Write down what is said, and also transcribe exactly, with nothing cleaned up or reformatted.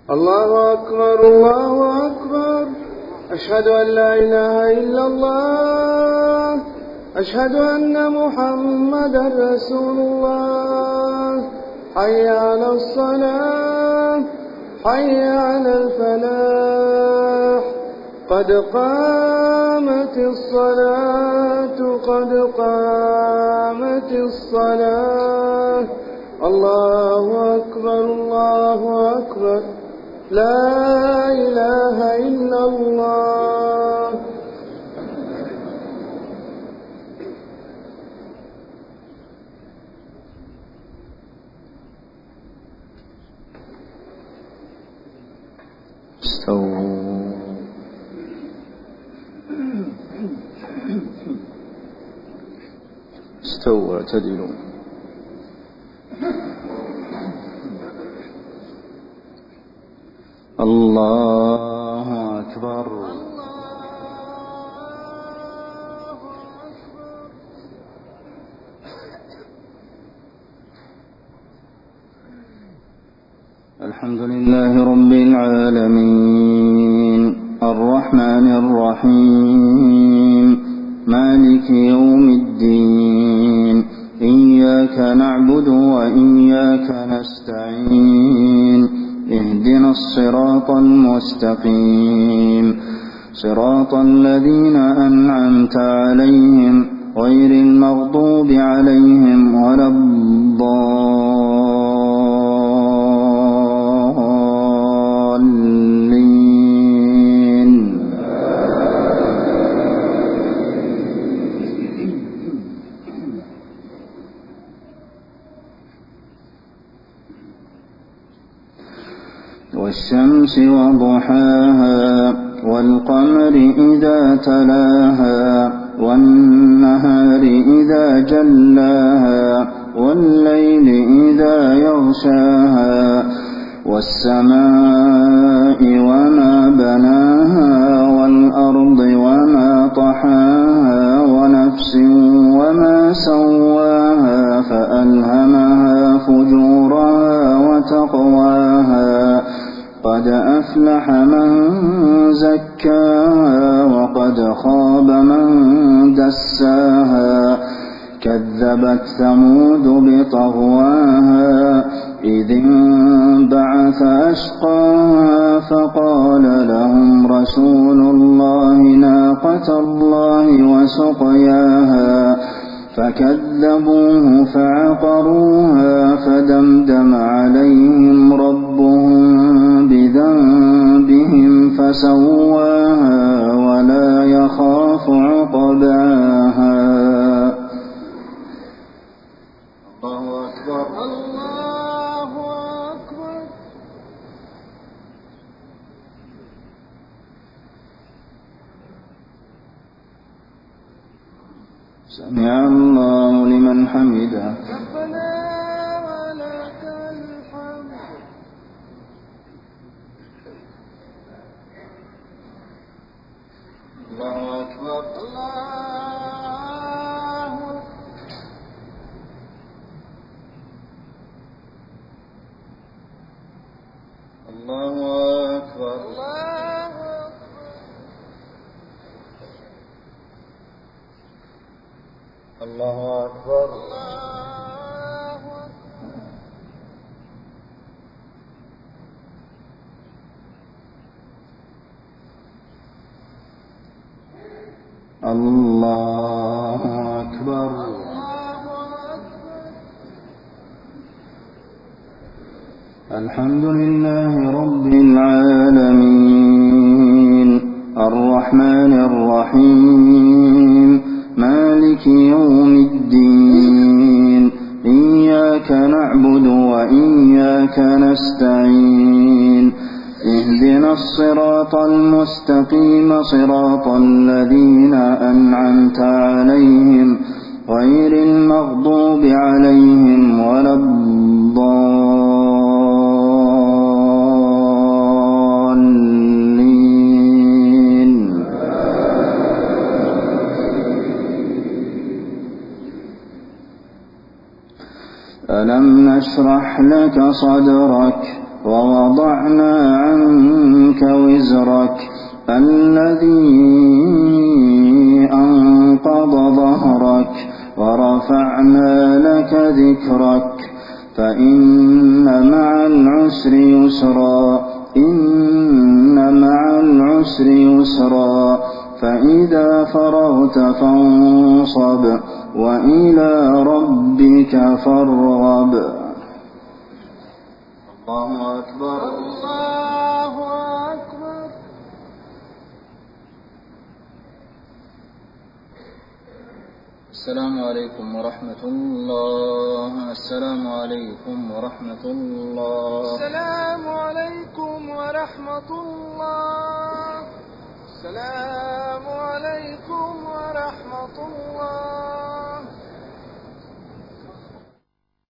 الله أكبر الله أكبر. أشهد أن لا إله إلا الله. أشهد أن محمدا رسول الله. حي على الصلاة حي على الفلاح. قد قامت الصلاة قد قامت الصلاة. الله أكبر الله أكبر. لا إله إلا الله. استووا استووا اعتدلوا. الله أكبر. الحمد لله رب العالمين الرحمن الرحيم مالك يوم الدين. إياك نعبد وإياك نستعين. اهدنا الصراط المستقيم صراط الذين أنعمت عليهم غير المغضوب عليهم ولا الضالين. والشمس وضحاها والقمر إذا تلاها والنهار إذا جلاها والليل إذا يغشاها والسماء وما بناها والأرض وما طحاها ونفس وما سواها فألهمها فجورها وتقواها. قد أفلح من زكاها وقد خاب من دساها. كذبت ثمود بطغواها إذ انبعث أشقاها فقال لهم رسول الله ناقة الله وسقياها فكذبوه فعقروها فدمدم عليهم ربهم بذنبهم فسواها ولا يخاف عقباها. الله أكبر الله أكبر. سمع الله لمن حمده. ربنا ولك الحمد. الله أكبر الله الله أكبر. الله أكبر. الله أكبر. الحمد لله رب العالمين الرحمن الرحيم مالك يوم الدين. إياك نعبد وإياك نستعين. اهدنا الصراط المستقيم صراط الذين أنعمت عليهم غير المغضوب عليهم ولا الضالين. ألم نشرح لك صدرك ووضعنا عنك وزرك الذي أنقض ظهرك ورفعنا لك ذكرك فإن مع العسر يسرا إن مع العسر يسرا فإذا فرغت فانصب وإلى ربك فارغب. الله أكبر. الله أكبر. السلام عليكم ورحمة الله. السلام عليكم ورحمة الله. السلام عليكم ورحمة الله. السلام عليكم ورحمة الله.